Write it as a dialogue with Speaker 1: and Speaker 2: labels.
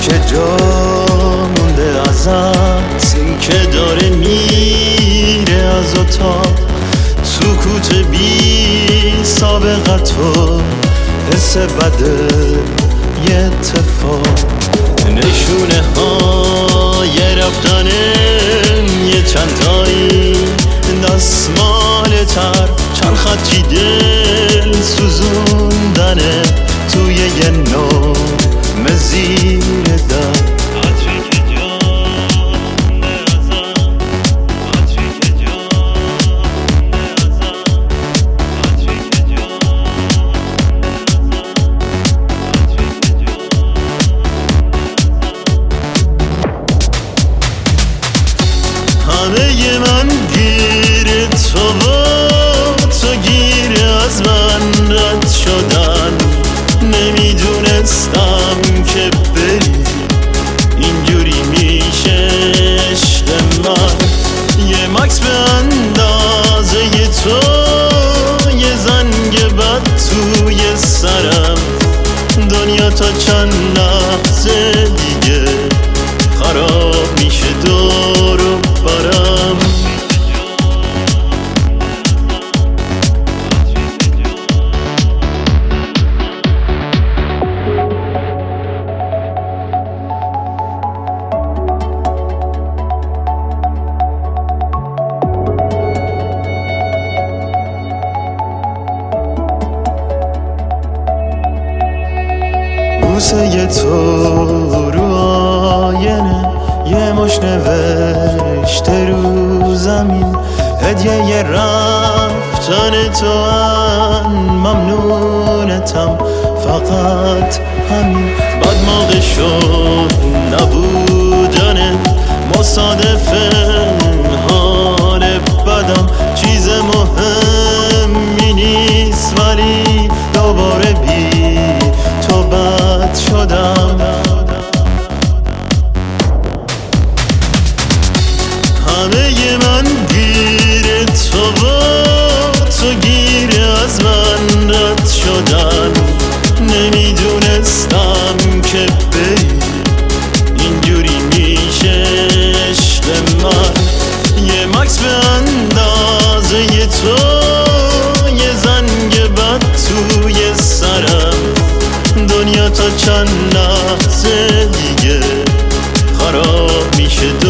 Speaker 1: که جا مونده ازت، این که داره میره از اتاق، سکوت بی سابقت و حس بده یه اتفاق، نشونه های رفتنم یه چند تایی دستمال تر، چند خطی دل سوزوندنه توی یه نام زیر در. همه من گیر تو و تو گیر از من رد شدن، نمیدونستم که بری اینجوری میشه عشق من. یه مکس به اندازه تو، یه زنگ بد توی سرم، دنیا تا چند لحظه دیگه خراب میشه دور و برم. بوسه تو رو آینه، یه مش نوشته رو زمین، هدیه رفتن تو ان، ممنونتم فقط همین. بد موقع شد نبودنه، مصادفه حال بدم، چیز مهمی نیست ولی دوباره بی تو بد شدم. همه من گیر تو و تو گیر از من رد شدن، نمیدونستم که بری اینجوری میشه عشق من. یه مکس به اندازه تو، یه زنگ بد توی سرم، دنیا تا چند لحظه دیگه خراب میشه